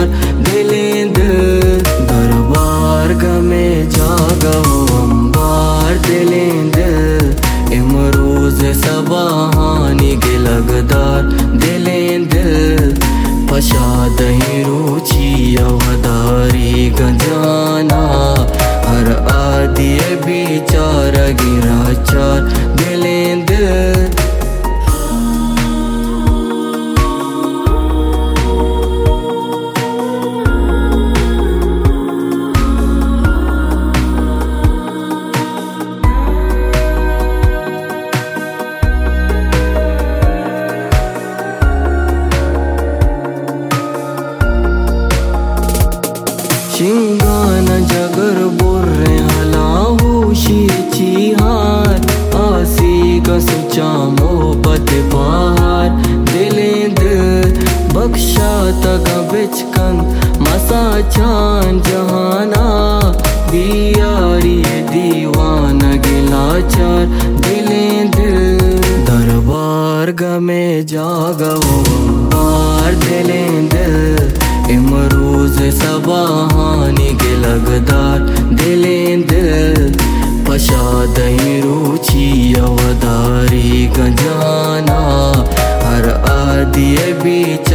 दिलें दिल दरबार गमे जागा अंबार दिलें दिल इमरोज सबाहानी के लगदार दिलें दिल पशाद ही रुचि अवधारी गंजाना हर आदि बिचारा गिराचार दिलें दिल शिंगाना जगर बोर्रे हलाहू शीची हार आसी का सुचा मोहब्बत बाहर दिलें दिल बख्शा तक बिचकन मसा चान जहाना बियारी दीवाना गिलाचार दिलें दिल दरबार गमे जागा बार दिलें दिल इमरोज सबाहानी के लगदार दिलें दिल पशाद ही रुचि अवधारी गंजाना हर आदि बीच